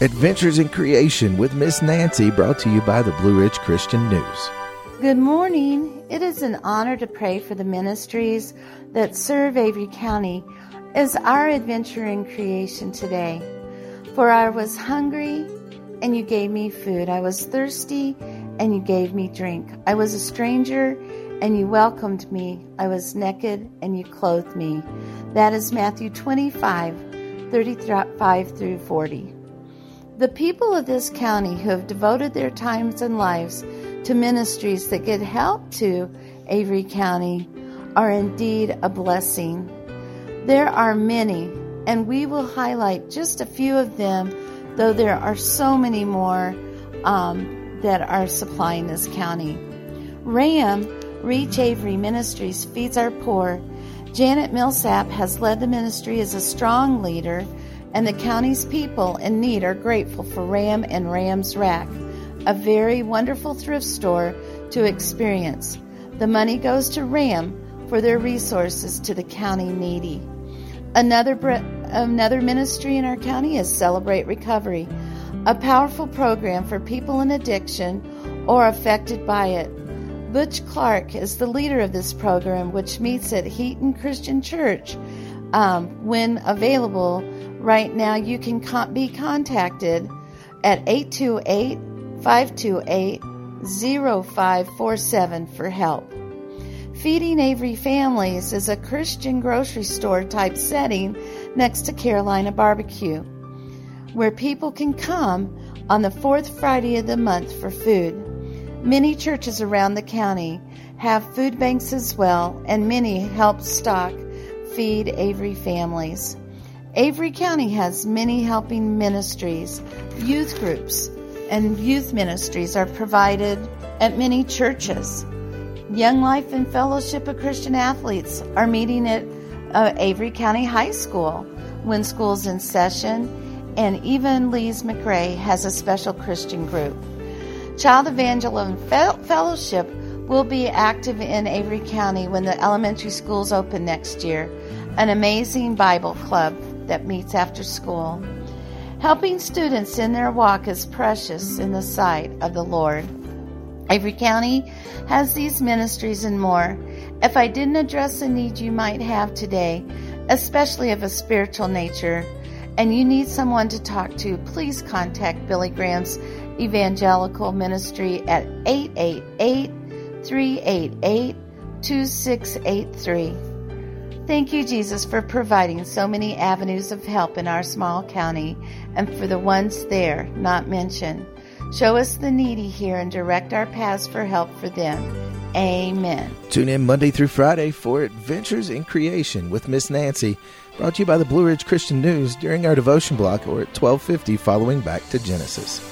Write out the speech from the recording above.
Adventures in Creation with Miss Nancy, brought to you by the Blue Ridge Christian News. Good morning. It is an honor to pray for the ministries that serve Avery County as our adventure in creation today. For I was hungry, and you gave me food. I was thirsty, and you gave me drink. I was a stranger, and you welcomed me. I was naked, and you clothed me. That is Matthew 25:35 through 40. The people of this county who have devoted their times and lives to ministries that give help to Avery County are indeed a blessing. There are many, and we will highlight just a few of them, though there are so many more that are supplying this county. RAM, Reach Avery Ministries, feeds our poor. Janet Millsap has led the ministry as a strong leader, and the county's people in need are grateful for RAM and Ram's Rack, a very wonderful thrift store to experience. The money goes to RAM for their resources to the county needy. Another ministry in our county is Celebrate Recovery, a powerful program for people in addiction or affected by it. Butch Clark is the leader of this program, which meets at Heaton Christian Church. When available, right now you can be contacted at 828-528-0547 for help. Feeding Avery Families is a Christian grocery store type setting next to Carolina Barbecue, where people can come on the fourth Friday of the month for food. Many churches around the county have food banks as well, and many help stock Feed Avery Families. Avery County has many helping ministries. Youth groups and youth ministries are provided at many churches. Young Life and Fellowship of Christian Athletes are meeting at Avery County High School when school's in session, and even Lee's McRae has a special Christian group. Child Evangelism Fellowship will be active in Avery County when the elementary schools open next year, an amazing Bible club that meets after school. Helping students in their walk is precious in the sight of the Lord. Avery County has these ministries and more. If I didn't address the need you might have today, especially of a spiritual nature, and you need someone to talk to, please contact Billy Graham's Evangelical Ministry at 888-388-2683. Thank you, Jesus, for providing so many avenues of help in our small county, and for the ones there not mentioned. Show us the needy here and direct our paths for help for them. Amen. Tune in Monday through Friday for Adventures in Creation with Miss Nancy, brought to you by the Blue Ridge Christian News during our devotion block or at 12:50 following Back to Genesis.